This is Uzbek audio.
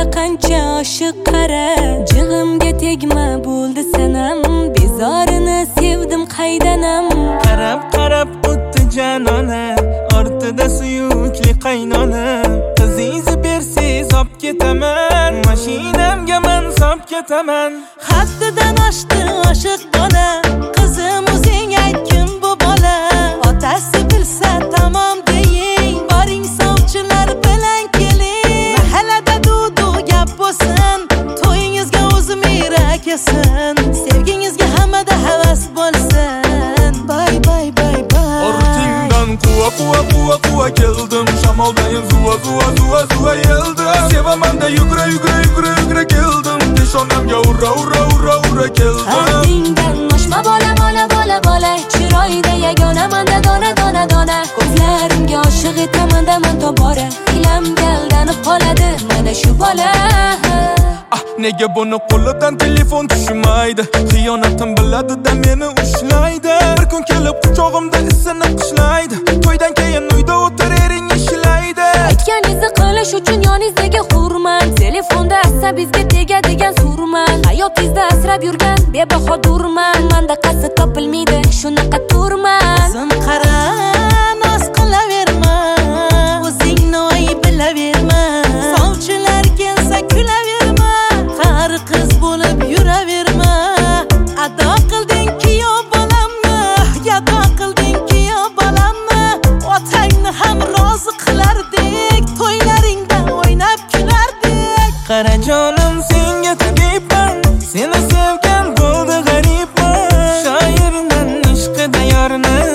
qancha oshiq qara, jig'imga tegma bo'ldi sanam, bezorini sevdim qaydanam. Qarab o'tdi janona, ortida suyukli qaynona. Qizingizni bersiz olib ketaman, mashinamga men solib ketaman. Haddidan oshdi oshiq bola, qizim o'zing aytgin bu bola. Otasi bilsa tamom deying, boring sovchilar bilan keling. Mahallada duv gap bo'lsin, to'yingizga o'zim irak yesin, sevgingizga hammada havas bo'lsin. Bay bay bay bay. Ortingdan quva keldim, shamoldayin zuva yeldim. Sevaman da yugra keldim, peshonamga urra keldim. Ardingdan oshma bola, chiroyda yagona manda dona. Ko'zlarimga oshiq etaman daman tobora, ilamga aldanib qoladi mana shu bola. Nega buni qo'lidan telefon tushmaydi? Xiyonatim biladi-da meni ushlaydi. Bir kun kelib quchog'imda isini qushlaydi. To'ydan keyin uyda o'tirering ishlaydi. Aytganingizni qilish uchun yoningizdagi hurman, telefonda asabingizga tegadigan surman. Hayotingizda asrab yurgan bebahodurman, menda qasd topilmaydi shunaqa turman. Qizim qara, noz qilaverma, o'zingni ayb bilaverma. Sovchilar kelsa kulaverma, qari qiz bo'lib yuraverma. Ado qilding-ki yo bolamni, yado qilding-ki yo bolamni. Otangni ham rozi qilardik, to'ylaringda o'ynab kulardik. Qara jonim, senga tabibman, seni sevgan bo'ldi g'aribman. Shoirman ishqida yorni,